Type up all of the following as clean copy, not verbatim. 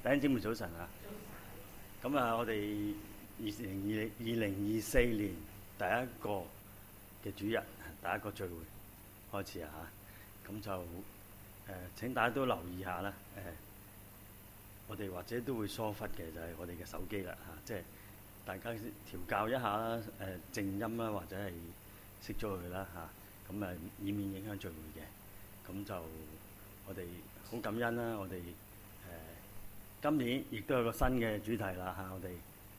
弟兄姊妹早晨啊！咁啊，我哋2024年第一個嘅主日，第一個聚會開始啊嚇！咁就請大家都留意下啦。我哋或者都會疏忽嘅就係我哋嘅手機啦嚇，即係大家調教一下啦，靜音啦，或者係熄咗佢啦嚇，咁以免影響聚會嘅。咁就我哋好感恩啦，我哋今年亦都有個新嘅主題啦嚇，我哋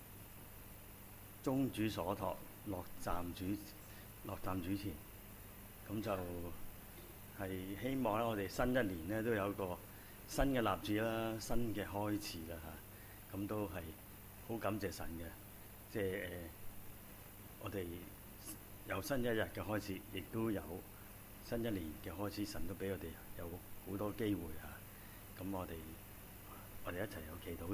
宗主所託，落站主前，咁就係希望咧，我哋新一年咧都有個新嘅立志啦，新嘅開始啦嚇，咁都係好感謝神嘅，即係我哋有新一日嘅開始，亦都有新一年嘅開始，神都俾我哋有好多機會嚇，咁我哋一齊有祈禱。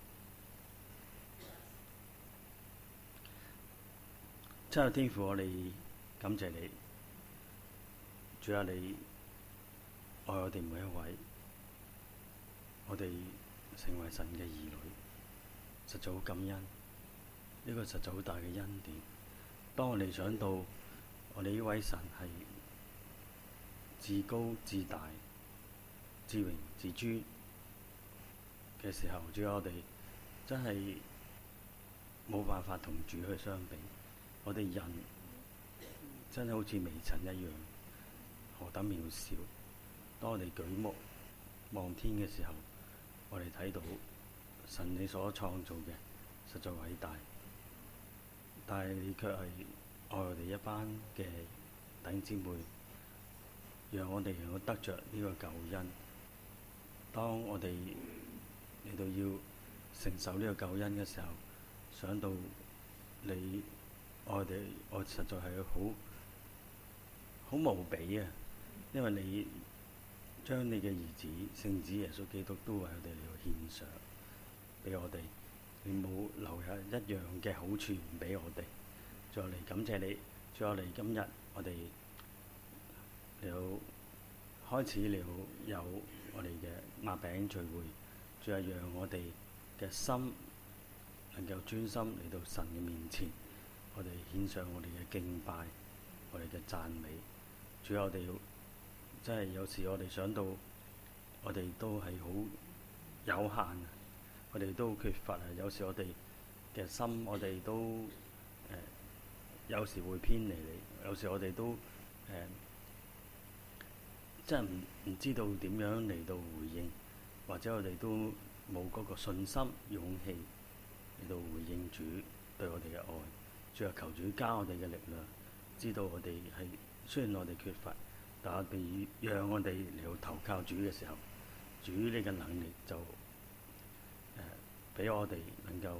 親愛天父，我哋感謝你，主啊，你愛我哋每一位，我哋成為神嘅兒女，實在好感恩。呢個實在好大嘅恩典。當我哋想到我哋呢位神係至高至大、至榮至尊嘅時候，主啊，我哋真係冇辦法同主去相比。我哋人真係好似微塵一樣，何等渺小。當我哋舉目望天嘅時候，我哋睇到神你所創造嘅實在偉大，但係你卻係愛我哋一班嘅弟兄姊妹，讓我哋能夠得着呢個救恩。當我哋嚟到要承受呢個救恩嘅時候，想到你愛我哋，我實在係好無比啊！因為你將你嘅兒子聖子耶穌基督都為我哋嚟到獻上俾我哋，你冇留下一樣嘅好處唔俾我哋。再嚟感謝你，再嚟今日我哋嚟到開始嚟到有我哋嘅擘餅聚會，再係讓我哋嘅心能夠專心嚟到神嘅面前，我哋獻上我哋嘅敬拜，我哋嘅讚美。主啊，我哋真係有時我哋想到，我哋都係好有限，我哋都缺乏啊。有時我哋嘅心，我哋都有時會偏離你，有時我哋都真係唔知道點樣嚟到回應，或者我哋都冇嗰個信心、勇氣嚟到回應主對我哋嘅愛。主啊，求主加我哋嘅力量，知道我哋係雖然我哋缺乏，但我哋讓我哋嚟到投靠主嘅時候，主你嘅能力就俾我哋能夠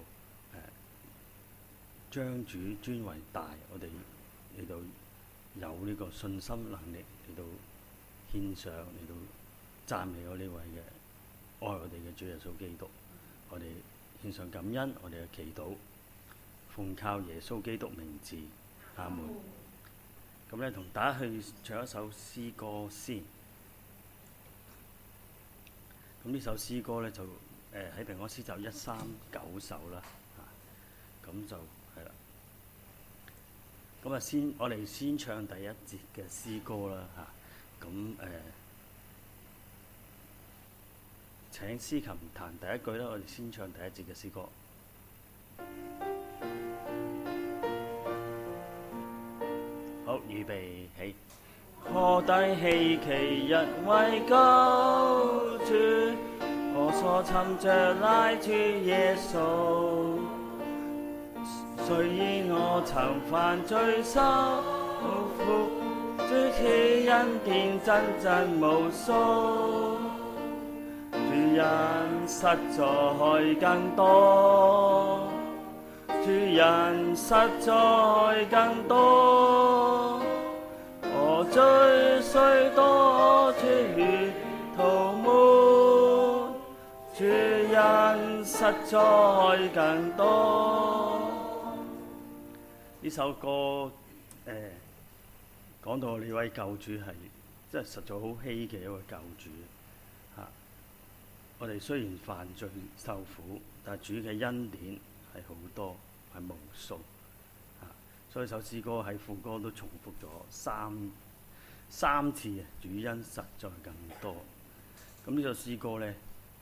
將主尊為大，我哋嚟到有呢個信心能力嚟到獻上，嚟到讚美我呢位嘅愛我哋嘅主耶穌基督。我哋獻上感恩，我哋嘅祈禱，奉靠耶穌基督名字，阿門。咁咧，同大家去唱一首詩歌先。咁呢首詩歌咧就喺平安詩集139首啦，咁就係啦。咁啊我哋先唱第一節嘅詩歌啦嚇。咁請司琴彈第一句啦，我哋先唱第一節嘅詩歌。好，預備起。何等希奇一位救主，我所尋着乃主耶穌。雖然我曾犯罪受苦，主賜恩典真無數。主人實在更多，主人實在更多。我罪雖多，主塗抹，主人實在更多。呢首歌講到我呢位救主係真係實在好稀嘅一位救主嚇。 我哋雖然犯罪受苦，但係主嘅恩典係好多，係無數。所以首詩歌喺副歌都重複咗三次啊！主恩實在更多。咁呢首詩歌呢，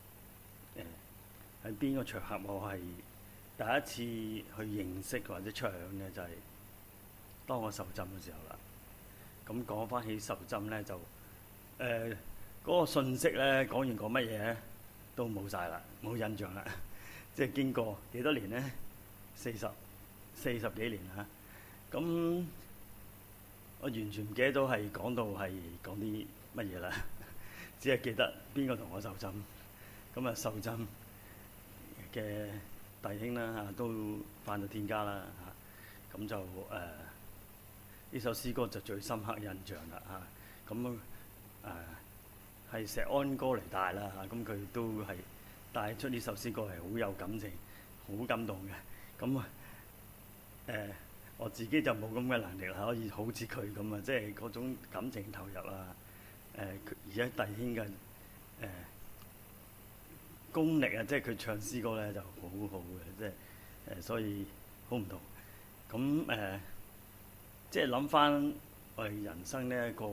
喺邊個場合我係第一次去認識或者唱呢？就係當我受浸嘅時候啦。咁講翻起受浸呢，就嗰個信息呢，講完講乜嘢呢都冇晒啦，冇印象啦。即係經過幾多年呢？40幾年啦。咁我完全唔記得到係講到係講啲乜嘢啦，只係記得邊個同我受浸。咁啊，受浸嘅弟兄啦都返到天家啦嚇。咁就呢首詩歌就最深刻印象啦嚇。咁係石安哥嚟帶啦嚇。咁佢都係帶出呢首詩歌係好有感情、好感動嘅。咁我自己就冇咁嘅能力啦，可以好似佢咁啊，即係嗰種感情投入啊，而且弟兄嘅功力啊，即係佢唱詩歌咧就好好嘅，即係所以好唔同。咁即係諗翻我哋人生呢一個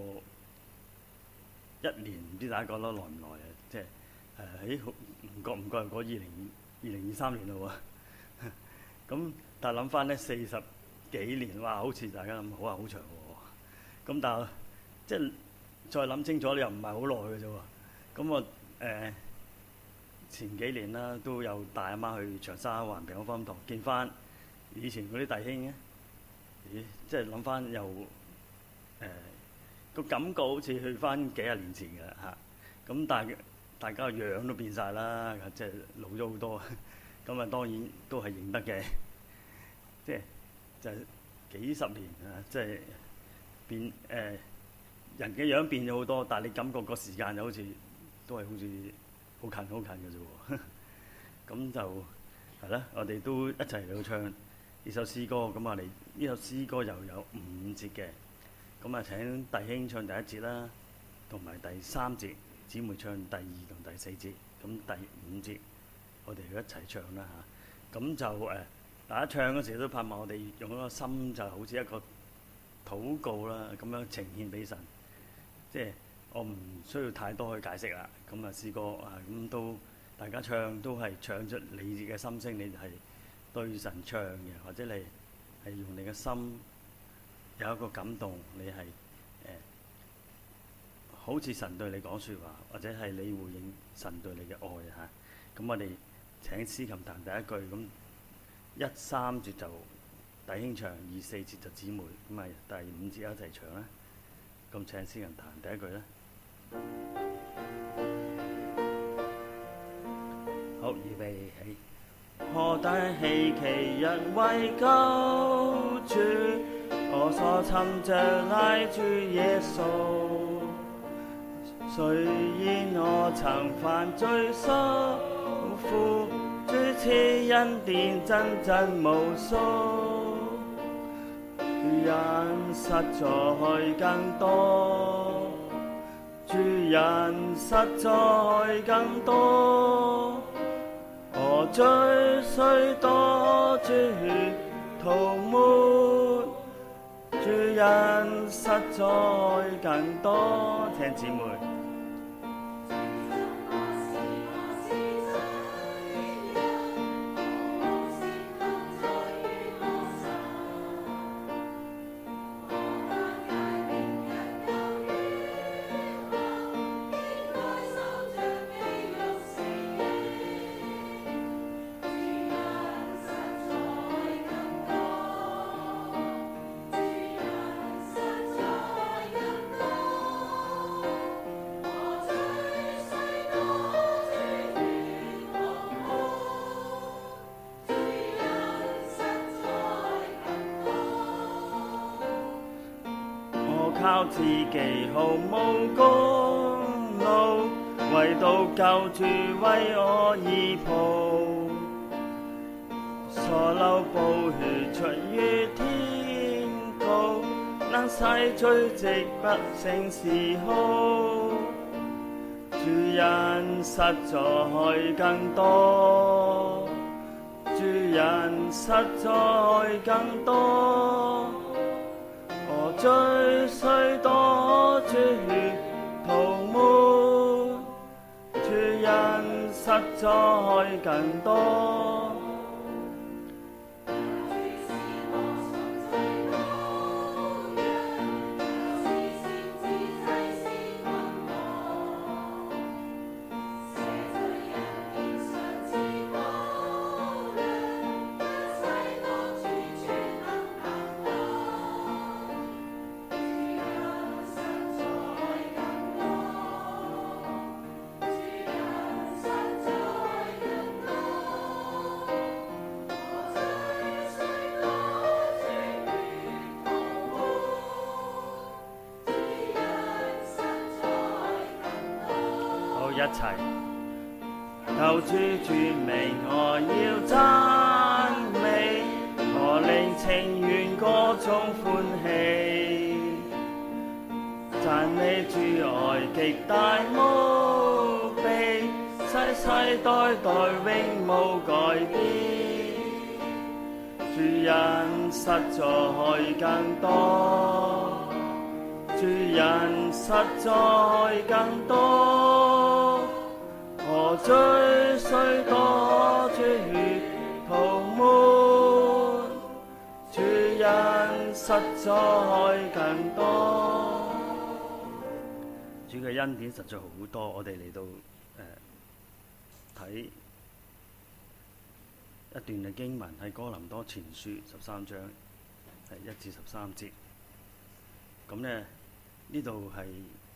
一年，唔知大家覺得耐唔耐啊？即係唔覺又過2023年咯喎。咁但係諗翻呢40幾年，哇！好似大家諗好啊，好長喎。咁但係即係再諗清楚，你又唔係好耐嘅啫喎。咁我前幾年啦，都有帶阿媽去長沙灣平安福音堂見翻以前嗰啲弟兄嘅。咦！即係諗翻又個感覺好似去翻幾廿年前嘅嚇。咁但係大家個樣都變晒啦，即係老咗好多。咁啊當然都係認得嘅，即係。就係幾十年啊！即係變人嘅樣變咗好多，但係你感覺個時間就好似都係好似好近嘅啫喎。咁就係啦，我哋都一齊嚟到唱呢首詩歌。咁我哋呢首詩歌又有5節嘅。咁啊請弟兄唱第1節啦，同埋第3節，姊妹唱第2同第4節。咁第5節我哋一齊唱啦嚇。咁就大家唱嗰時都盼望我哋用一個心，就好似一個禱告啦，咁樣呈獻俾神。即係我唔需要太多去解釋啦。咁啊詩歌啊，咁都大家唱都係唱出你嘅心聲，你係對神唱嘅，或者你係用你嘅心有一個感動，你係好似神對你講説話，或者係你回應神對你嘅愛嚇。咁我哋請司琴彈第1句咁。1、3節就弟兄唱，2、4節就姊妹，咁咪第5節一齊唱啦。咁請詩人彈第1句啦。好，預備起。何等希奇人為救主，我所尋着乃主耶穌。雖然我曾犯罪受苦，主賜恩典真無數，人實在更多，主人實在更多。我罪雖多，主塗抹，主人實在更多。請姊妹。靠自己毫無功勞，唯獨救主為我而鋪，所流寶血出於天高，能洗罪跡不勝時號。 主人實在更多，主人實在更多，我罪雖多，主血塗抹，主人實在更多。一齊求主尊名，我要讚美，我靈情願歌中歡喜，讚美主愛極大無比，世世代代永無改變，主人實在更多，主人實在更多，我罪雖多，主血塗抹，主人實在更多。主嘅恩典實在好多，我哋嚟到睇一段嘅經文，係哥林多前書13章1至13節。咁呢，呢度係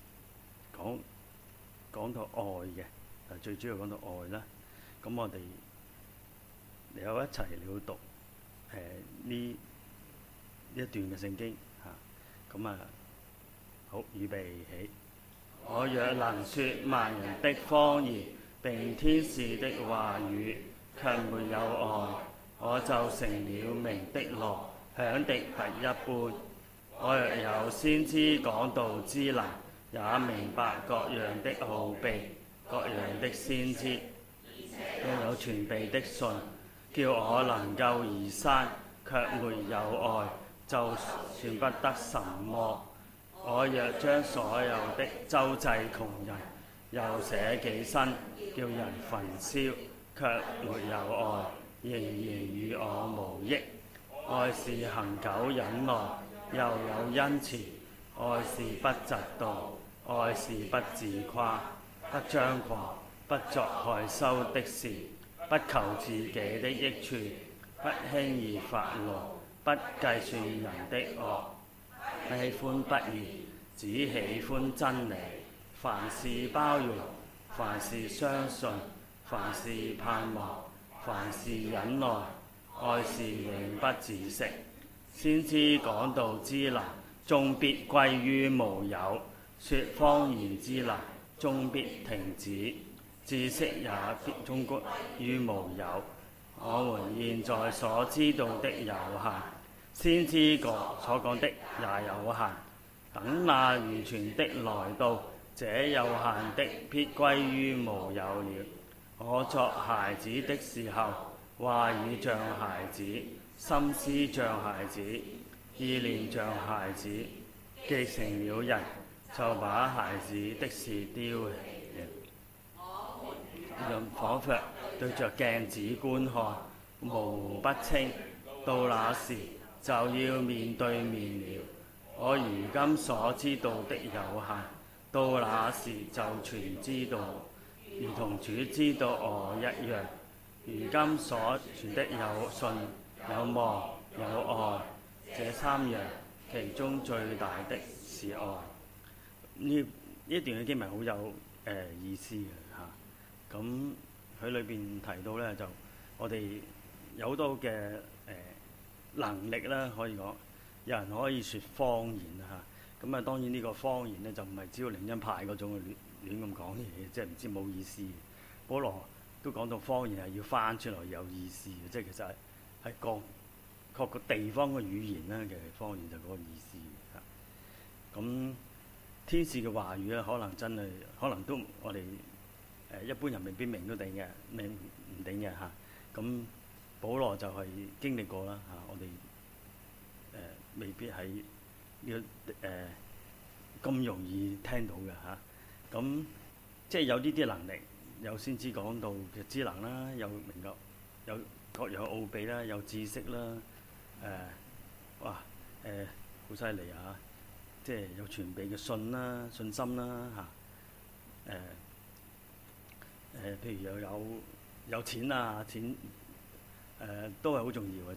講到愛嘅。最主要講到愛啦，咁我哋嚟有一齊嚟讀呢一段嘅聖經嚇，咁好，預備起。我若能説萬人的方言並天使的話語，卻沒有愛，我就成了鳴的鑼，響的不一般。我若有先知講道之能，也明白各樣的奧秘，各樣的先知，又有全備的信，叫我能夠移山，卻沒有愛，就算不得什麼。我若將所有的周濟窮人，又捨己身，叫人焚燒，卻沒有愛，仍然與我無益。愛是恆久忍耐，又有恩慈；愛是不嫉妒，愛是不自誇，不張狂，不作害羞的事，不求自己的益處，不輕易發怒，不計算人的惡，不喜歡不義，只喜歡真理。凡事包容，凡事相信，凡事盼望，凡事忍耐。愛是永不止息。先知講道之能，終必歸於無有；說方言之能，終必停止；知識也必終歸於無有。我們現在所知道的有限，先知所講的也有限。等那完全的來到，這有限的必歸於無有了。我作孩子的時候，話語像孩子，心思像孩子，意念像孩子。既成了人，就把孩子的事丟棄了，彷彿對着鏡子觀看，模糊不清。到那時就要面對面了。我如今所知道的有限，到那時就全知道，如同主知道我一樣。如今所傳的有信、有望、有愛，這三樣，其中最大的是愛。呢一段嘅經文好有意思嘅嚇。咁佢裏邊提到咧，就我哋有好多嘅能力啦，可以講有人可以説方言嚇。咁當然呢個方言咧就唔係只要靈恩派嗰種亂咁講嘢，即係唔知冇意思。保羅都講到方言係要翻出來有意思嘅，即係其實係各個地方嘅語言啦嘅方言就嗰個意思嚇。咁天使嘅話語咧，可能真係可能都我哋一般人未必明都定嘅，明唔定嘅嚇。咁保羅就係經歷過啦嚇，我哋未必喺呢個咁容易聽到嘅嚇。咁即係有呢啲能力，有先知講道嘅知能啦，有明覺有各樣奧秘啦，有知識啦，哇好犀利啊！即係有傳備嘅信啦、信心啦嚇，譬如又有錢啊，錢都係好重要嘅，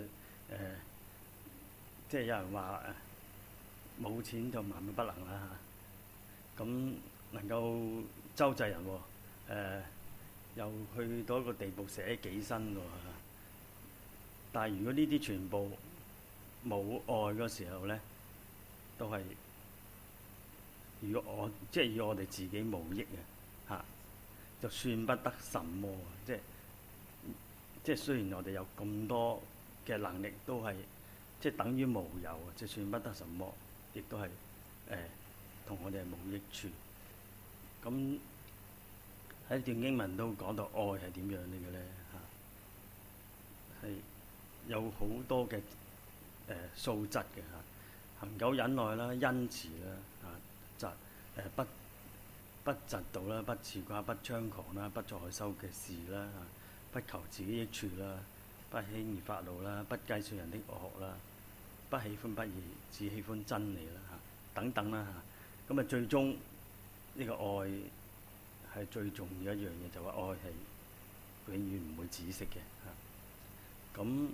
即係有人話冇錢就萬萬不能啦嚇，咁能夠周濟人喎，又去到一個地步捨己身喎，但係如果呢啲全部冇愛嗰時候咧，都係如果我哋自己無益嚇，就算不得什麼。即係雖然我哋有咁多嘅能力，都係即係等於無有，即係算不得什麼，亦都係同我哋係冇益處。咁喺段經文都講到愛係點樣嚟嘅咧嚇，係有好多嘅素質嘅嚇。恒久忍耐啦，恩慈啦，不嫉妒啦，不自誇，不猖狂啦，不作害羞嘅事啦，不求自己益處啦，不輕易發怒啦，不計算人的惡啦，不喜歡不義，只喜歡真理啦等等啦嚇。咁最終呢個愛係最重要一樣嘢，就話愛係永遠唔會止息嘅嚇。咁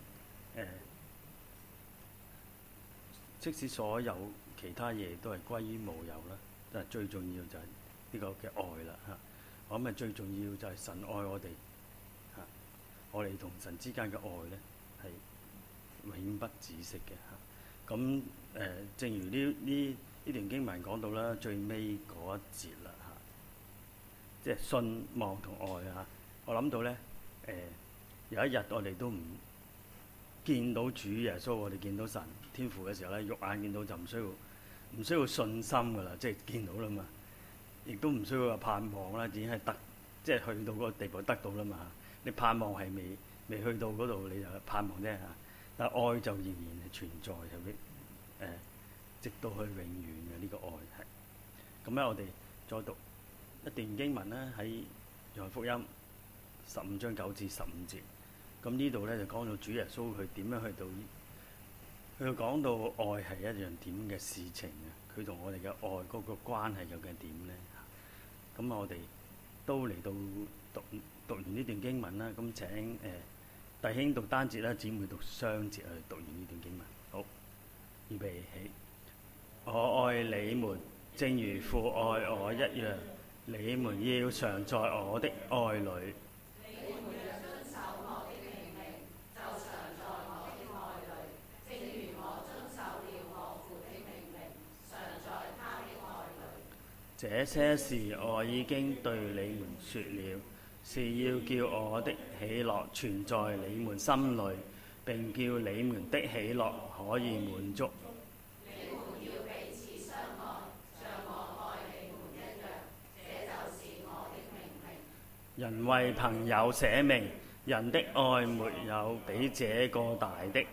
即使所有其他嘢都係歸於無有啦，但係最重要就係呢個嘅愛啦嚇。我諗最重要就係神愛我哋嚇，我哋同神之間嘅愛咧係永不止息嘅嚇。咁正如呢段經文講到啦，最尾嗰一節啦嚇，即係信望同愛嚇。我諗到咧有一日我哋都唔見到主耶穌，我哋見到神天父嘅時候咧，肉眼見到就唔需要信心噶啦，即係見到啦嘛，亦都唔需要話盼望啦，已經係即係去到嗰個地步得到啦嘛。你盼望係未去到嗰度，你就盼望啫嚇。但係愛就仍然係存在，係直到去永遠嘅呢個愛係。咁咧，我哋再讀一段經文啦，喺約翰福音15章9至15節。咁呢度咧就講到主耶穌佢點樣去到講到愛係一樣點嘅事情啊！佢同我哋嘅愛嗰個關係究竟點咧？咁我哋都嚟到讀完呢段經文啦。咁請弟兄讀單節啦，姊妹讀雙節去讀完呢段經文。好，預備起。我愛你們，正如父愛我一樣，你們要常在我的愛裏。這些事我已經對你們說了，是要叫我的喜樂存在你們心裏，並叫你們的喜樂可以滿足。你們要彼此相愛，像我愛你們一樣，這就是我的命令。人為朋友捨命，人的愛沒有比這個大的。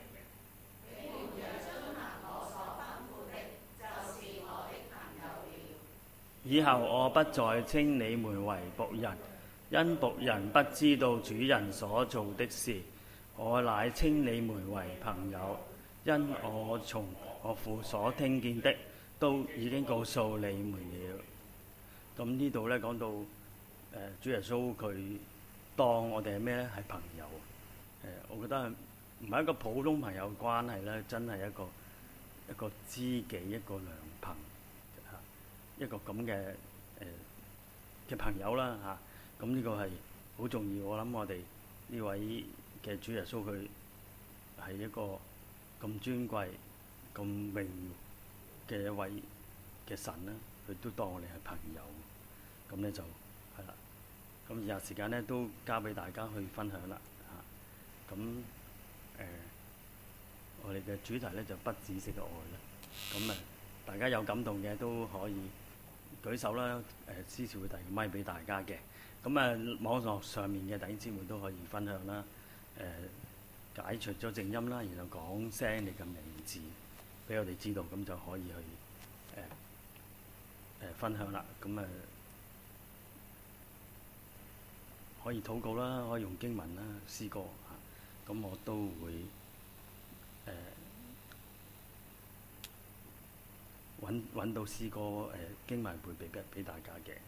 以後我不再稱你們為僕人，因僕人不知道主人所做的事。我乃稱你們為朋友，因我從我父所聽見的，都已經告訴你們了。咁呢度咧講到主耶穌佢當我哋係咩咧？係朋友。我覺得唔係一個普通朋友關係咧，真係一個知己，一個良朋。一個咁嘅朋友啦嚇，咁呢個係好重要。我諗我哋呢位嘅主耶穌佢係一個咁尊貴、咁榮嘅一位嘅神啦，佢都當我哋係朋友。咁咧就係啦。咁以下時間咧都交俾大家去分享啦嚇。咁我哋嘅主題咧就不止息嘅愛啦。咁大家有感動嘅都可以舉手啦。司事會遞個咪俾大家嘅。咁網絡上面嘅弟兄姊妹都可以分享啦。解除咗靜音啦，然後講聲你嘅名字俾我哋知道，咁就可以去分享啦。咁可以禱告啦，可以用經文啦、詩歌嚇。咁我都會揾到詩歌經文會俾大家嘅。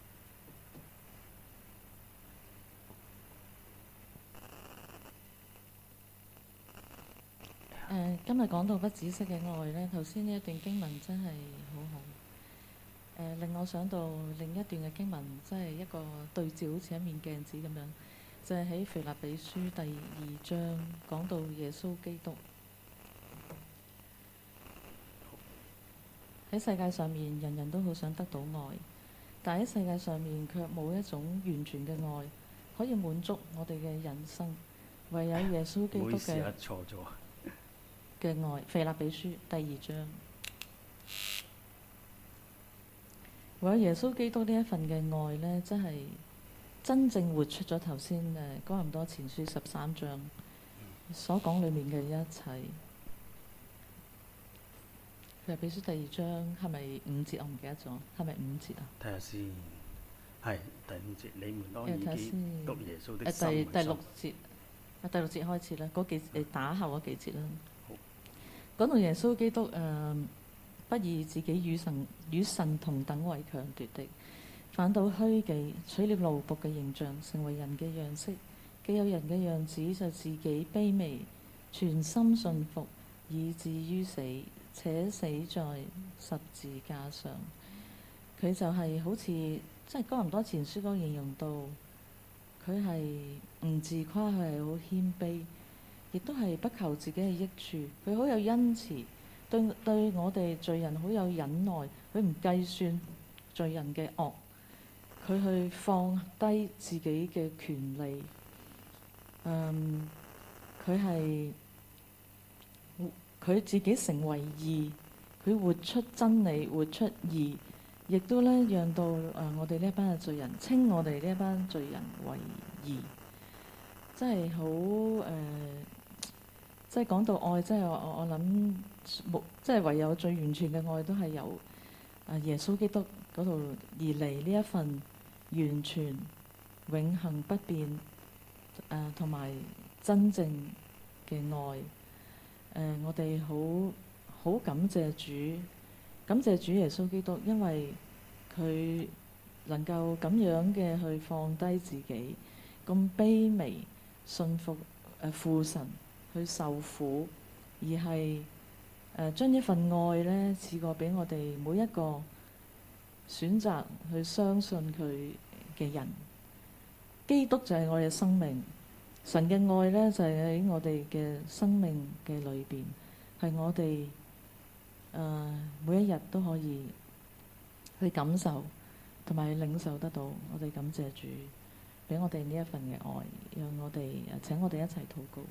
今日講到不止息嘅愛呢，頭先呢一段經文真係好好。令我想到另一段嘅經文，真係一個對照，好似一面鏡子咁樣，就係喺腓立比書第2章講到耶穌基督喺世界上面，人人都好想得到愛，但喺世界上面卻冇一種完全嘅愛可以滿足我哋嘅人生，唯有耶穌基督嘅愛。腓立比書第2章，唯有耶穌基督呢一份嘅愛呢，真係真正活出咗頭先哥林多前書13章所講裏面嘅一切。腓立比書第2章係咪5節？我唔記得咗，係咪5節啊？ 睇下先，係第5節。你們當以基督耶穌的心為心。第六節開始啦，嗰幾打後嗰幾節啦。講到耶穌基督不以自己與神同等為強奪的，反倒虛己，取了奴僕嘅形象，成為人嘅樣式。既有人嘅樣子，就自己卑微，全心信服，以至於死，且死在十字架上。佢就係好似即係哥林多前書嗰個形容到，佢係唔自誇，佢係好謙卑。亦都係不求自己嘅益處，佢好有恩慈，對我哋罪人好有忍耐，佢唔計算罪人嘅惡，佢去放低自己嘅權利。佢自己成為義，佢活出真理，活出義，亦都咧讓到我哋呢一班嘅罪人稱我哋呢一班罪人為義，真係好即係講到愛，即係我諗，即係唯有最完全嘅愛都係由耶穌基督嗰度而嚟，呢一份完全、永恆不變同埋真正嘅愛。我哋好感謝主，感謝主耶穌基督，因為佢能夠咁樣嘅去放低自己，咁卑微、信服父神。去受苦，而係將一份愛呢賜過俾我哋每一個選擇去相信佢嘅人。基督就係我哋嘅生命，神嘅愛呢就係喺我哋嘅生命嘅裏邊，係我哋每一日都可以去感受同埋領受得到。我哋感謝主俾我哋呢一份嘅愛，讓我哋請我哋一齊禱告。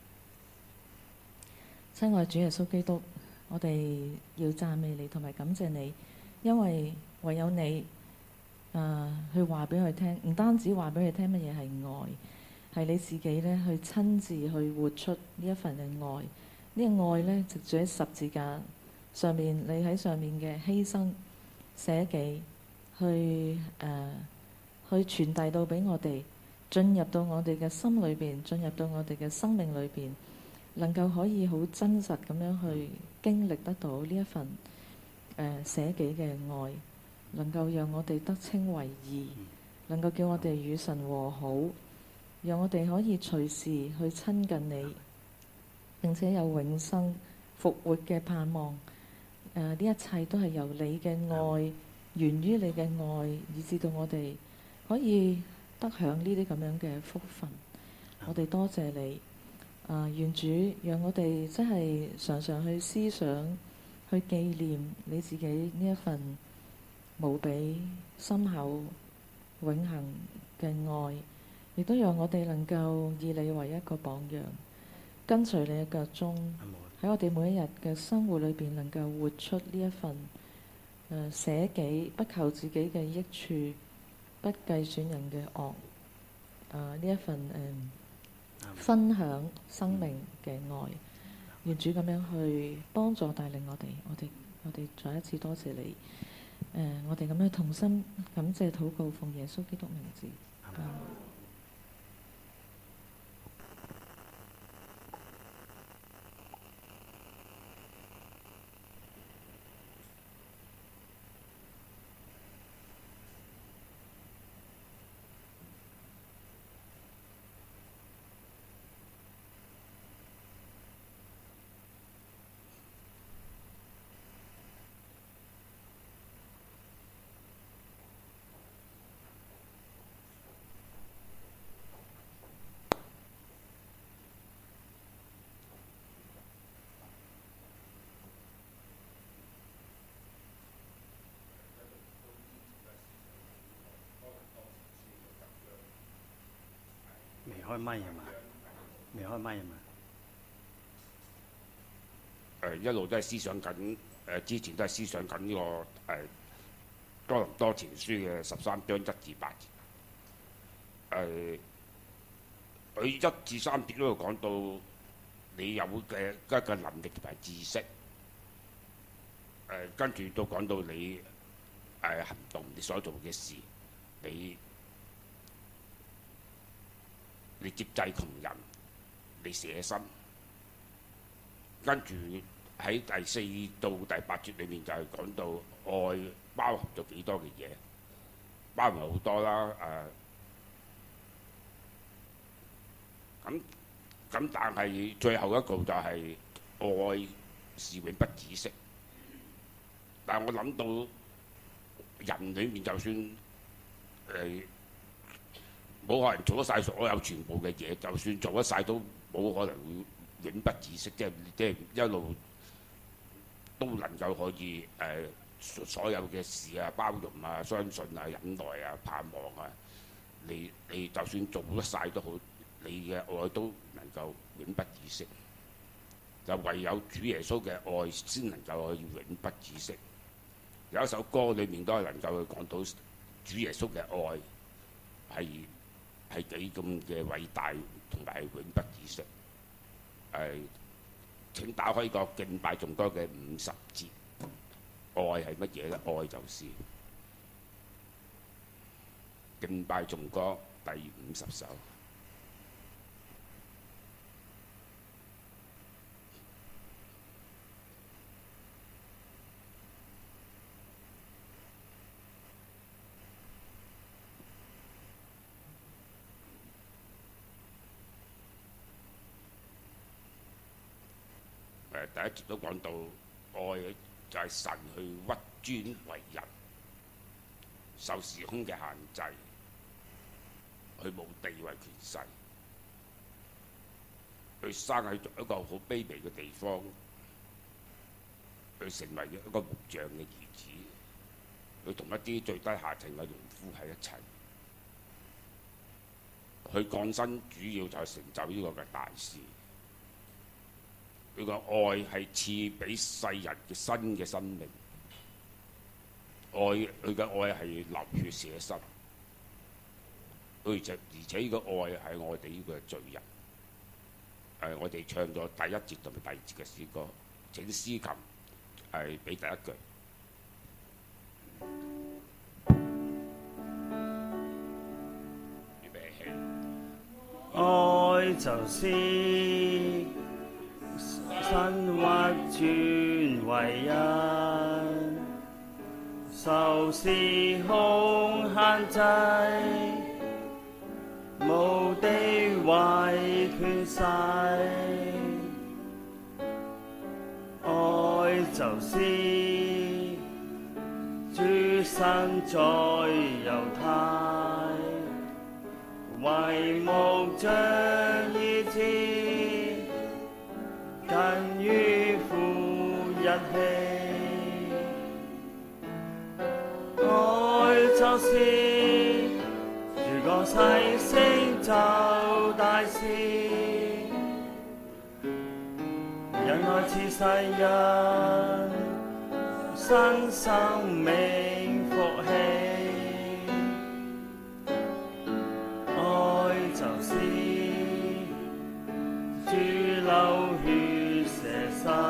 親愛主耶穌基督，我哋要讚美你同埋感謝你，因為唯有你去話俾佢聽，唔單止話俾佢聽乜嘢係愛，係你自己呢去親自去活出呢一份嘅愛。呢個愛呢，藉住喺十字架上面，你喺上面嘅犧牲捨己，去傳遞到俾我哋，進入到我哋嘅心裏邊，進入到我哋嘅生命裏邊。能夠可以好真實咁樣去經歷得到呢一份捨己嘅愛，能夠讓我哋得稱為義，能夠叫我哋與神和好，讓我哋可以隨時去親近你，並且有永生復活嘅盼望。呢一切都係由你嘅愛，源於你嘅愛，以致到我哋可以得享呢啲咁樣嘅福分。我哋多謝你。願主讓我哋真係常常去思想、去紀念你自己呢一份無比深厚、永恆嘅愛，亦都讓我哋能夠以你為一個榜樣，跟隨你嘅腳蹤， 喺我哋每一日嘅生活裏邊能夠活出呢一份捨己不求自己嘅益處，不計算人嘅惡，呢一份分享生命嘅愛，願主咁樣去幫助帶領我哋再一次多謝你。我哋咁樣同心感謝禱告，奉耶穌基督名字。 未開咪係嘛？未開咪係嘛？ 一路都係思想緊，之前都係思想緊呢個哥林多前書嘅13章1至8節。佢1至3節嗰度講到你有嘅一個能力同埋知識，跟住都講到你行動，你所做嘅事，你接濟窮人，你捨身，跟住喺第4到第8節裏面就係講到愛包含咗幾多嘅嘢，包含好多啦。咁但係最後一個就係愛是永不止息。但係我諗到人裏面就算冇可能做得晒所有全部嘅嘢，就算做得晒都冇可能會永不止息，即係一路都能夠可以所有嘅事啊、包容啊、相信啊、忍耐啊、盼望啊，你就算做得晒都好，你嘅愛都能夠永不止息。就唯有主耶穌嘅愛先能夠可以永不止息。有一首歌裏面都係能夠去講到主耶穌嘅愛係幾咁嘅偉大同埋永不止息。請打開個敬拜頌歌嘅50節。愛係乜嘢呢？愛就是敬拜頌歌第50首。第一節都講到愛就係神去屈尊為人，受時空嘅限制，佢冇地位權勢，佢生喺一個好卑微嘅地方，佢成為一個木匠嘅兒子，佢同一啲最低下層嘅農夫喺一齊，佢降生主要就係成就呢個嘅大事。佢個愛係賜俾世人嘅新嘅生命，佢嘅愛係流血捨身，而且呢個愛係我哋呢個罪人。我哋唱咗第1節同埋第2節嘅詩歌，請司琴俾第1句。預備起， 愛就是神屈尊為人，受時空限制，無地位權勢。愛就是主身在猶太，為木匠兒子，跟與父一起。愛就是如果細成就大事，人愛賜世人新生命福氣，愛就是主流血捨身，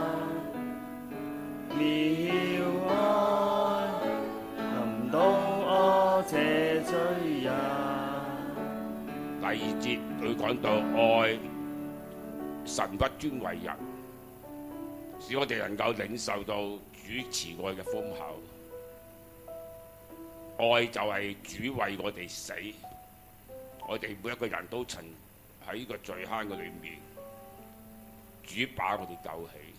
妙愛臨到我這罪人。 第二節佢講到愛神不尊為人，使我哋能夠領受到主慈愛嘅豐厚。愛就係主為我哋死，我哋每一個人都曾喺呢個罪坑嘅裏面，主把我哋救起。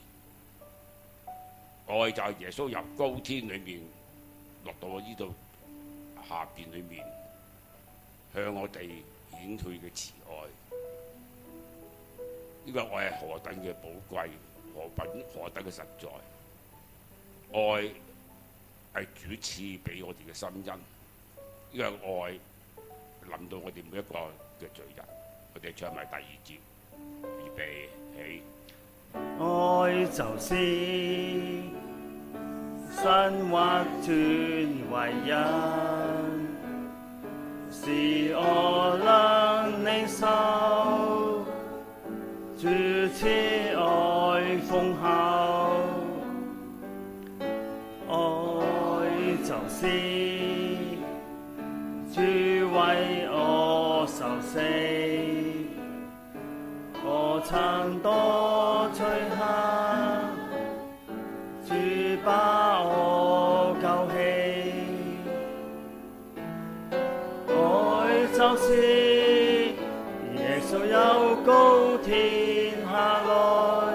愛就係耶穌由高天裏面落到呢度下邊裏面，向我哋顯佢嘅慈愛。呢個愛係何等嘅寶貴，何等嘅實在。愛係主賜俾我哋嘅心恩，呢個愛臨到我哋每一個嘅罪人。我哋唱埋第二節，預備起。 愛就是神或尊為人，使我能領受主慈愛豐厚。愛就是主為我受死，我曾多罪行，主把我救起。愛就是耶穌由高天下來，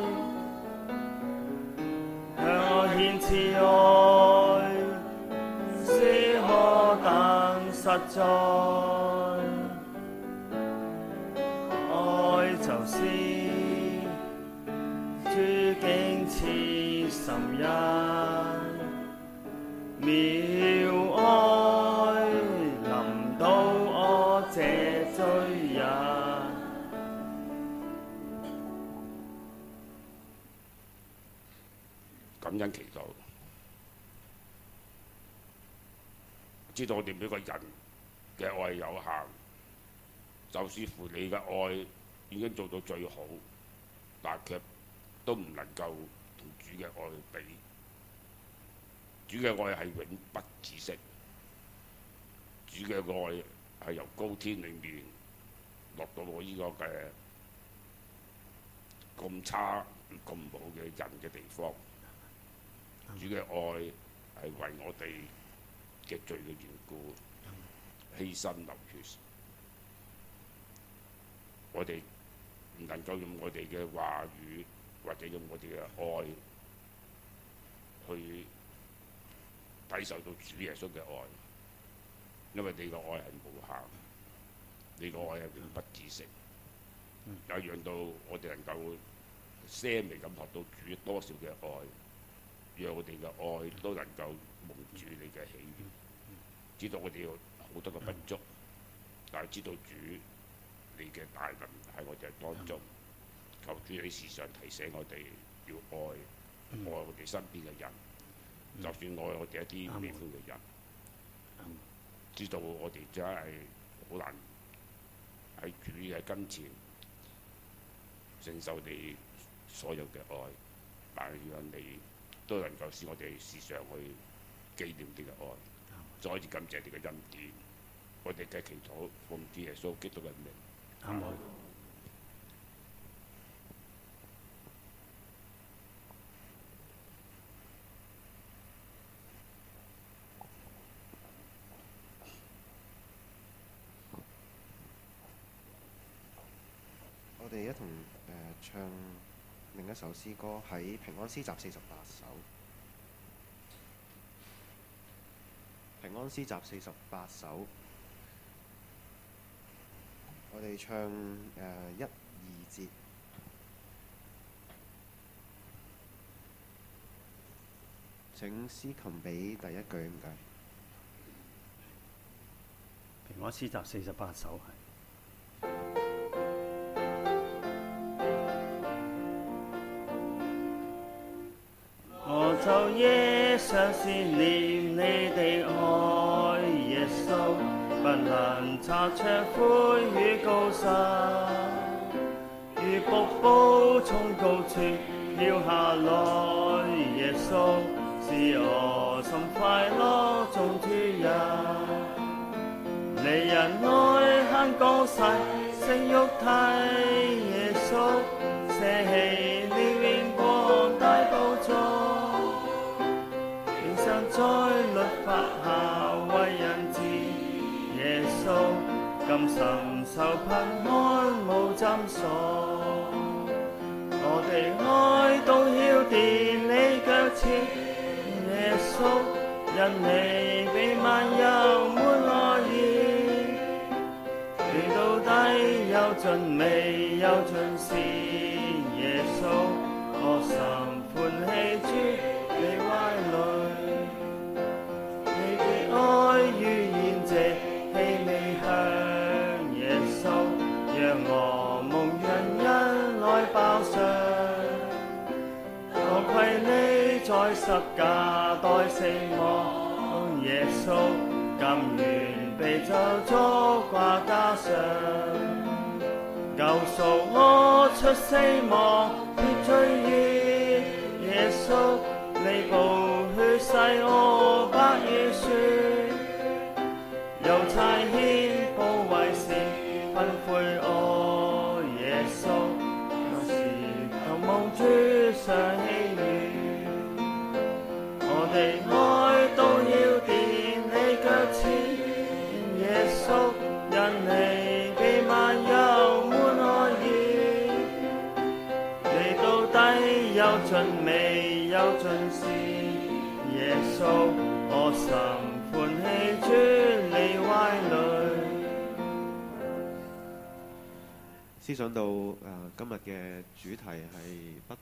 向我顯慈愛，是何等實在。愛就是主敬賜深恩，妙愛臨到我這罪人。 感恩祈禱，知道我哋每個人嘅愛有限，就似乎你嘅愛已經做到最好，但卻都唔能夠同主嘅愛去比。主嘅愛係永不止息，主嘅愛係由高天裏面落到我呢個嘅咁差咁唔好嘅人嘅地方。主嘅愛係為我哋嘅罪嘅緣故犧牲流血。我哋唔能夠用我哋嘅話語或者用我哋嘅愛去抵受到主耶穌嘅愛，因為你個愛係無限，你個愛係永不止息，有讓到我哋能夠些微咁學到主多少嘅愛，讓我哋嘅愛都能夠蒙主你嘅喜悅，知道我哋有好多嘅不足，但係知道主你嘅大能喺我哋當中，求主你時常提醒我哋要愛我哋身邊嘅人，就算愛我哋一啲未婚嘅人，知道我哋真係好難喺主嘅跟前承受你所有嘅愛，但係讓你都能夠使我哋時常去紀念你嘅愛，再次感謝你嘅恩典。我哋嘅祈禱奉主耶穌基督嘅名。 阿門。 我哋一同唱另一首詩歌，喺平安詩集48首。平安詩集48首，我哋唱1、2節。請司琴俾第一句，唔該。 平安詩集48首係。 常思念你的愛，耶穌不能查出灰與高山，如瀑布從高處飄下來，耶穌使我心快樂中主人。你人愛肯降世成肉體，耶穌捨棄你榮光大寶座，永生在律法下為人子，耶穌今生受貧寒無針鎖，我哋愛到澆奠你腳前，耶穌因你被萬有滿樂意，斷到底有盡美有盡善，耶穌我心歡喜主你懷裡，你的愛如燃這氣味香，耶穌讓我蒙恩人來飽嘗，多虧你在十架代死亡，耶穌甘願被咒詛掛架上，救贖我出死亡脫罪孽，耶穌你寶血洗我白如雪，有差遣保惠師訓誨我，耶穌我是求望主常喜悅，我哋愛到澆奠你腳前，耶穌因你被萬有滿樂意，你到底有盡美有盡善，耶穌我心歡喜主你懷裡。 思想到今日嘅主題係不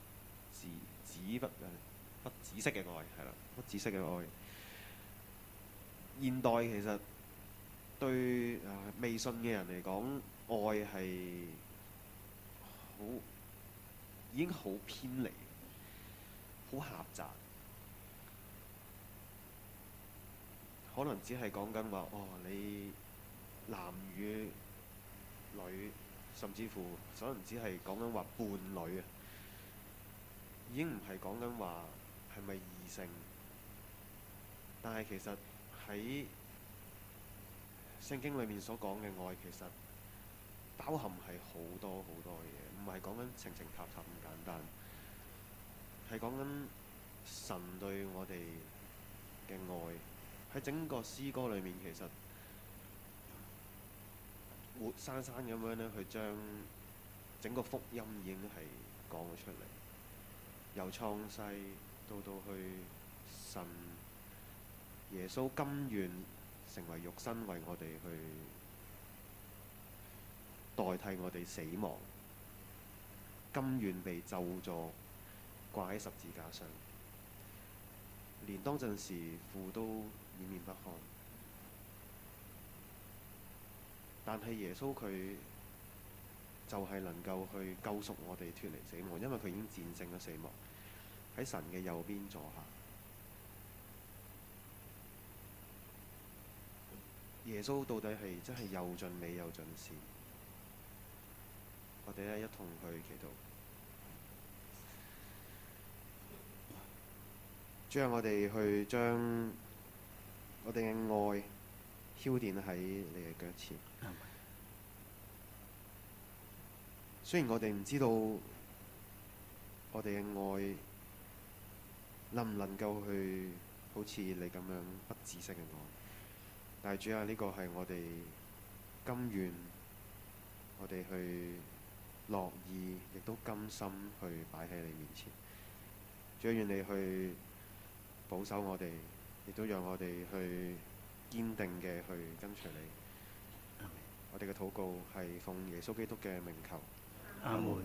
止息嘅愛，係啦，不止息嘅愛。現代其實對未信嘅人嚟講，愛係已經好偏離，好狹窄，可能只係講緊話你男與女，甚至乎可能只係講緊話伴侶啊，已經唔係講緊話係咪異性，但係其實喺聖經裏面所講嘅愛，其實包含係好多好多嘅嘢，唔係講緊情情塔塔咁簡單，係講緊神對我哋嘅愛。喺整個詩歌裏面，其實活生生咁樣咧，去將整個福音已經係講咗出嚟，由創世到去神耶穌甘願成為肉身，為我哋去代替我哋死亡，甘願被咒詛掛喺十字架上，連當陣時父都掩面不看，但係耶穌佢就係能夠去救贖我哋脫離死亡，因為佢已經戰勝咗死亡，喺神嘅右邊坐下。耶穌到底係真係又盡美又盡善，我哋一同去祈禱。主啊，我哋去將我哋嘅愛澆奠喺你嘅腳前。雖然我哋唔知道我哋嘅愛能唔能夠去好似你咁樣不止息嘅愛，但係主啊，呢個係我哋甘願，我哋去樂意，亦都甘心去擺喺你面前。主啊，願你去保守我哋，亦都讓我哋去堅定嘅去跟隨你。我哋嘅禱告係奉耶穌基督嘅名求。 阿門。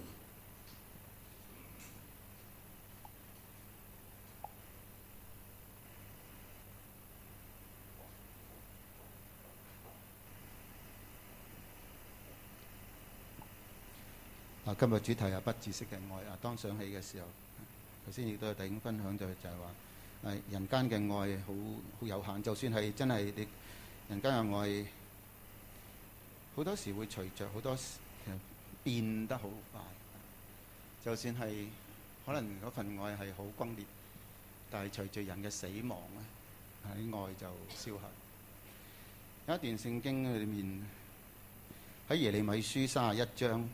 今日主題係不止息嘅愛。當想起嘅時候，頭先亦都有弟兄分享就係話， 人間嘅愛好有限，就算係真係你人間嘅愛，好多時會隨着好多變得好快。就算係可能嗰份愛係好轟烈，但係隨住人嘅死亡咧，喺愛就消失。有一段聖經裏面喺耶利米書31章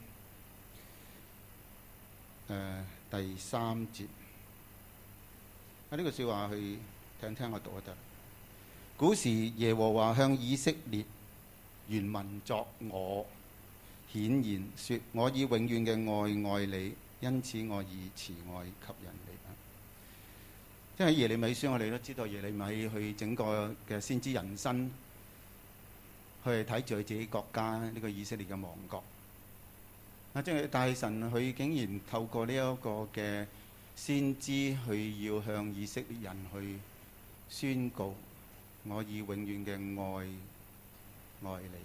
第3節，呢個説話去聽聽我讀就得。古時耶和華向以色列原民作我顯現，說：我以永遠嘅愛愛你，因此我以慈愛吸引你。即係喺耶利米書，我哋都知道耶利米去整個嘅先知人生，佢係睇住佢自己國家呢個以色列嘅亡國。即係大神佢竟然透過呢一個嘅先知，去要向以色列人去宣告：我以永遠嘅愛愛你。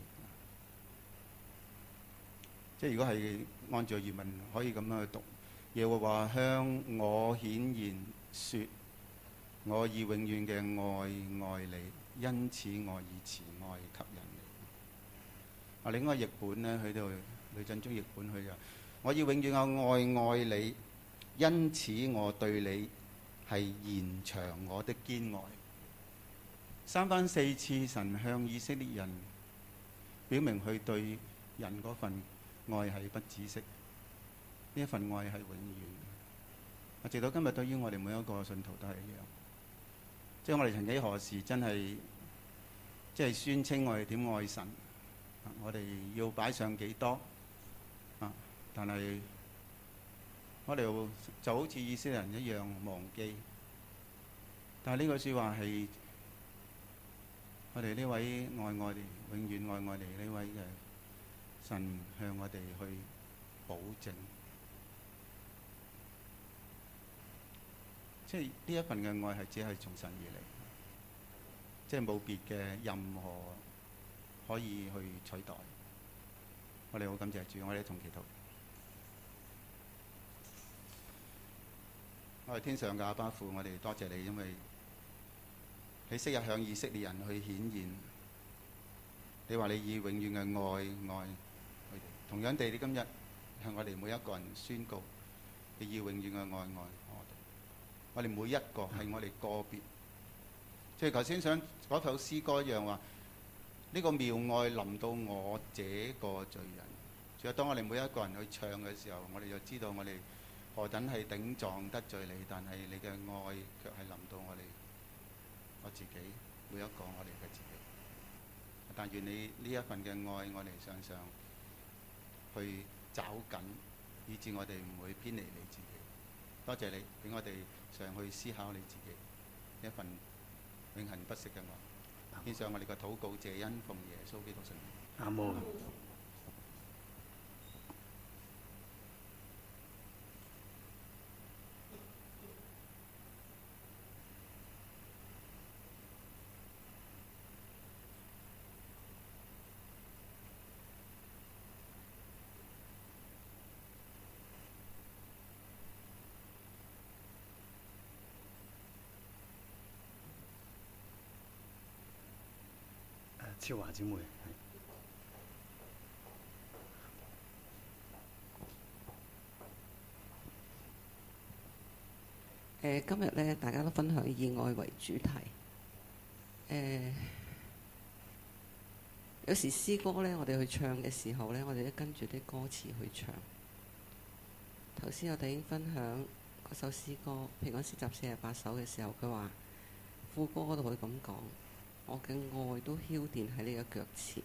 即係如果係按照原文可以咁樣去讀，耶和華向我顯現說：我以永遠嘅愛愛你，因此我以慈愛吸引你。另外譯本呢，喺度呂振中譯本佢就：我以永遠嘅愛愛你，因此我對你係延長我的堅愛。三番四次神向以色列人表明佢對人嗰份愛係不止息，呢一份愛係永遠。直到今日，對於我哋每一個信徒都係一樣。即係我哋曾幾何時真係即係宣稱我哋點愛神，我哋要擺上幾多但係我哋就好似以色列人一樣忘記。但係呢句説話係我哋呢位愛我哋、永遠愛我哋呢位嘅神向我哋去保證，即係呢一份嘅愛係只係從神而嚟，即係冇別嘅任何可以去取代。我哋好感謝主，我哋一同祈禱。我哋天上嘅阿爸父，我哋多謝你，因為你昔日向以色列人去顯現，你話你以永遠嘅愛愛佢哋。同樣地，你今日向我哋每一個人宣告，你以永遠嘅愛愛我哋。我哋每一個係我哋個別，即係頭先想嗰首詩歌一樣話，呢個妙愛臨到我這個罪人。仲有當我哋每一個人去唱嘅時候，我哋就知道我哋何等係頂撞得罪你，但係你嘅愛卻係臨到我自己，每一個我哋嘅自己。但願你呢一份嘅愛，我哋常常去找緊，以致我哋唔會偏離你自己。多謝你俾我哋常去思考你自己一份永恆不息嘅愛。獻上我哋嘅禱告，謝恩奉耶穌基督聖名。 阿門。超華姊妹， 今日咧，大家都分享以愛為主題。有時詩歌咧，我哋去唱嘅時候咧，我哋都跟住啲歌詞去唱。頭先我哋已經分享嗰首詩歌《平安詩集》48首嘅時候，佢話副歌嗰度佢咁講：我嘅愛都澆奠喺你嘅腳前。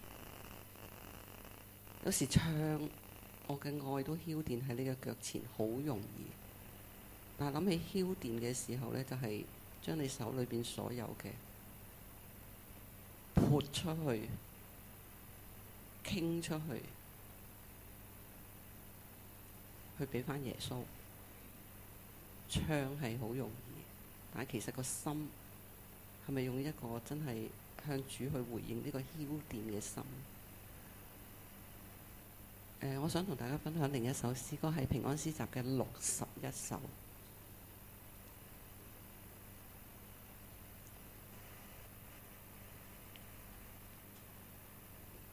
有時唱我嘅愛都澆奠喺你嘅腳前，好容易。但係諗起澆奠嘅時候呢，就係將你手裏邊所有嘅潑出去、傾出去，去俾翻耶穌。唱係好容易，但係其實個心係咪用一個真係向主去回應呢個澆奠嘅心？我想同大家分享另一首詩歌，係平安詩集嘅61首。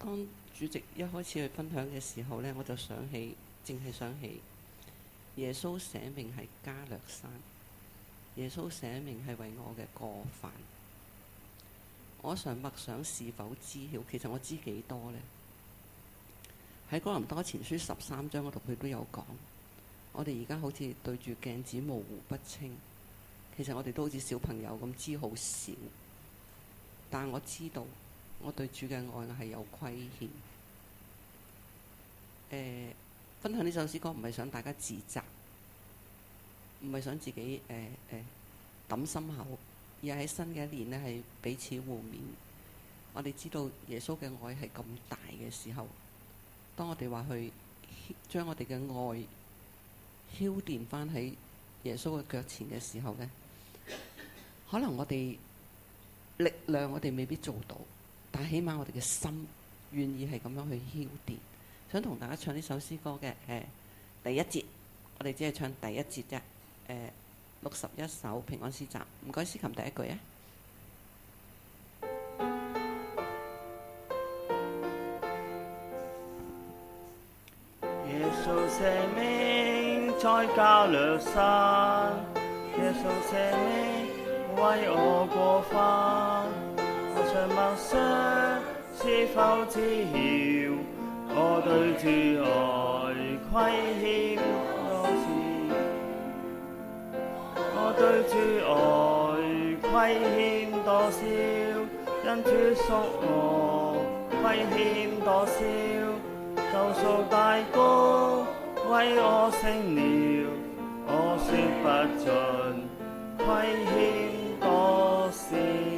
當主席一開始去分享嘅時候呢，我就想起，淨係想起耶穌捨命係加略山，耶穌捨命係為我嘅過犯。我常默想是否知曉，其實我知幾多呢？喺哥林多前書13章嗰度，佢都有講，我哋而家好似對住鏡子模糊不清，其實我哋都好似小朋友咁知好少，但我知道我對主嘅愛係有虧欠。分享呢首詩歌唔係想大家自責，唔係想自己揼心口，而係喺新嘅一年呢，係彼此互勉。我哋知道耶穌嘅愛係咁大嘅時候，當我哋話去將我哋嘅愛澆奠翻喺耶穌嘅腳前嘅時候呢，可能我哋力量我哋未必做到，但起碼我哋嘅心願意係咁樣去澆奠。想同大家唱呢首詩歌嘅第一節，我哋只係唱第一節啫。61首平安詩集，唔該司琴第一句啊。 耶穌捨命在加略山，耶穌捨命為我過犯。我常默想是否知曉，我對主愛虧欠多少？我對主愛虧欠多少？因主贖我虧欠多少？救贖大功為我成了，我說不盡虧欠多少。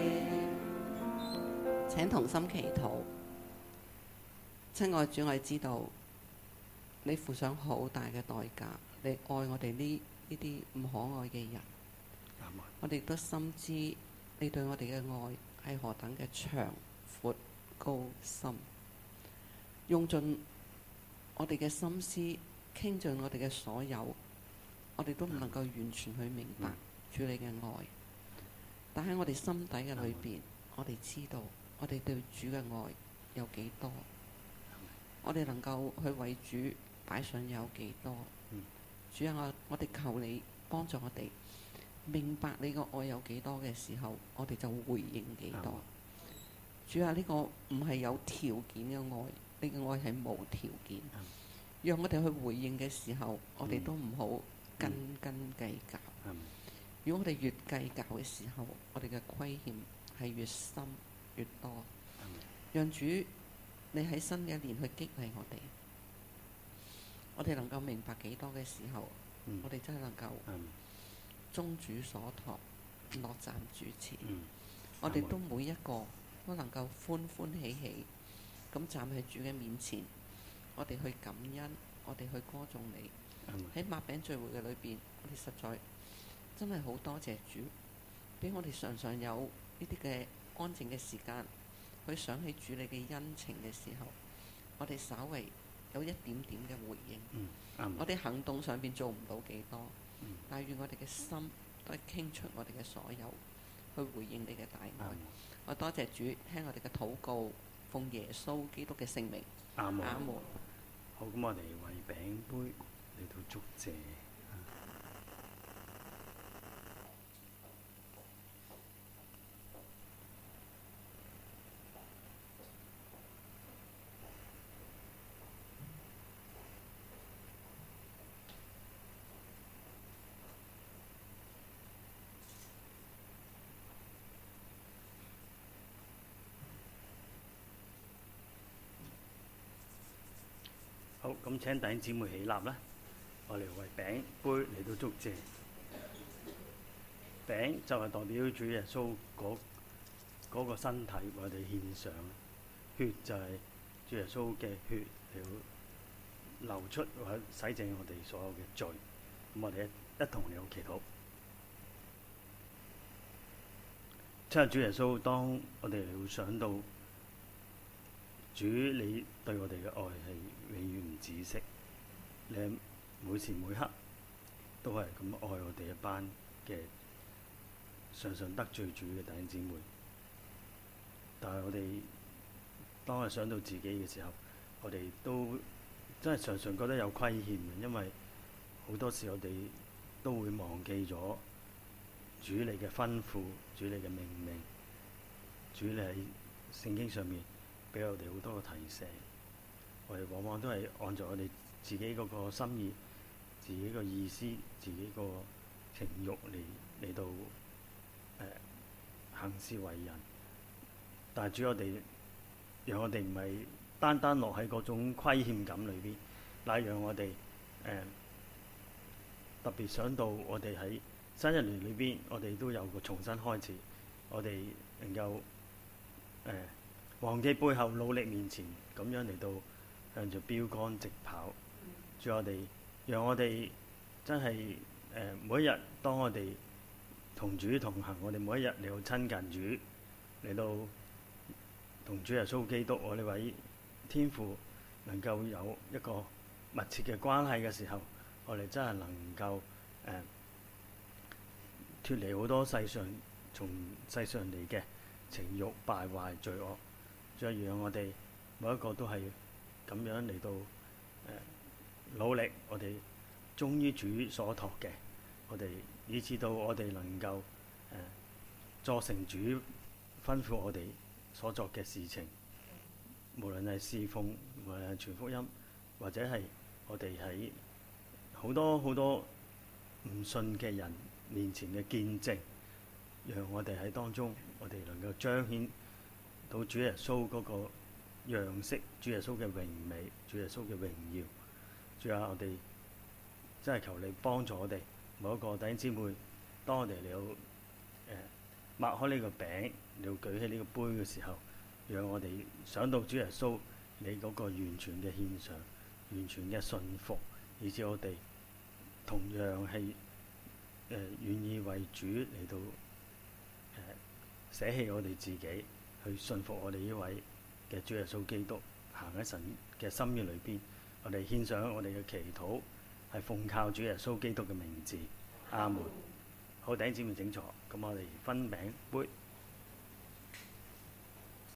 請同心祈禱。親愛主，我哋知道你付上好大嘅代價，你愛我哋呢啲唔可愛嘅人。我哋都深知你對我哋嘅愛係何等嘅長、闊、高、深，用盡我哋嘅心思，傾盡我哋嘅所有，我哋都唔能夠完全去明白主你嘅愛。但喺我哋心底嘅裏邊，我哋知道我哋對主嘅愛有幾多，我哋能夠去為主擺上有幾多。主啊，我哋求你幫助我哋明白你個愛有幾多嘅時候，我哋就回應幾多。主啊，呢個唔係有條件嘅愛，你嘅愛係無條件。讓我哋去回應嘅時候，我哋都唔好斤斤計較。如果我哋越計較嘅時候，我哋嘅虧欠係越深越多。讓主你喺新嘅一年去激勵我哋，我哋能夠明白幾多嘅時候，我哋真係能夠忠主所託，落站主前。我哋都每一個都能夠歡歡喜喜咁站喺主嘅面前，我哋去感恩，我哋去歌頌你。喺擘餅聚會嘅裏邊，我哋實在真係好多謝主，俾我哋常常有呢啲嘅安靜嘅時間，去想起主你嘅恩情嘅時候，我哋稍微有一點點嘅回應。我哋行動上邊做唔到幾多，但係願我哋嘅心都係傾出我哋嘅所有，去回應你嘅大愛。我多謝主，聽我哋嘅禱告，奉耶穌基督嘅聖名。 阿門。 阿門。 好，咁我哋為餅杯嚟到祝謝。好，咁請弟兄姊妹起立啦，我哋為餅杯嚟到祝謝。餅就係代表主耶穌嗰個身體為我哋獻上，血就係主耶穌嘅血嚟流出或者洗淨我哋所有嘅罪。咁我哋一同嚟到祈禱。親愛主耶穌，當我哋會想到主你對我哋嘅愛係永遠唔止息，你每時每刻都係咁愛我哋一班嘅常常得罪主嘅弟兄姊妹。但係我哋當我想到自己嘅時候，我哋都真係常常覺得有虧欠嘅，因為好多時我哋都會忘記咗主你嘅吩咐、主你嘅命令、主你喺聖經上面俾我哋好多嘅提醒。我哋往往都係按照我哋自己嗰個心意、自己個意思、自己個情慾嚟到行事為人。但係主，我哋讓我哋唔係單單落喺嗰種虧欠感裏邊，乃讓我哋特別想到我哋喺新一年裏邊，我哋都有個重新開始，我哋能夠忘記背後，努力面前，咁樣嚟到向住標杆直跑。主，我哋讓我哋真係每一日，當我哋同主同行，我哋每一日嚟到親近主，嚟到同主耶穌基督我呢位天父能夠有一個密切嘅關係嘅時候，我哋真係能夠脫離好多從世上嚟嘅情慾、敗壞、罪惡。再讓我哋每一個都係咁樣嚟到努力，我哋忠於主所託嘅，我哋以至到我哋能夠做成主吩咐我哋所作嘅事情，無論係侍奉，無論係傳福音，或者係我哋喺好多好多唔信嘅人面前嘅見證，讓我哋喺當中，我哋能夠彰顯到主耶穌嗰個樣式，主耶穌嘅榮美，主耶穌嘅榮耀。主啊，我哋真係求你幫助我哋每一個弟兄姊妹，當我哋嚟到擘開呢個餅，你要舉起呢個杯嘅時候，讓我哋想到主耶穌你嗰個完全嘅獻上，完全嘅信服，以至我哋同樣係願意為主嚟到捨棄我哋自己，去信服我哋呢位嘅主耶穌基督，行喺神嘅心意裏邊。我哋獻上我哋嘅祈禱，係奉靠主耶穌基督嘅名字，阿門。好，弟兄姊妹請坐，咁我哋分餅杯。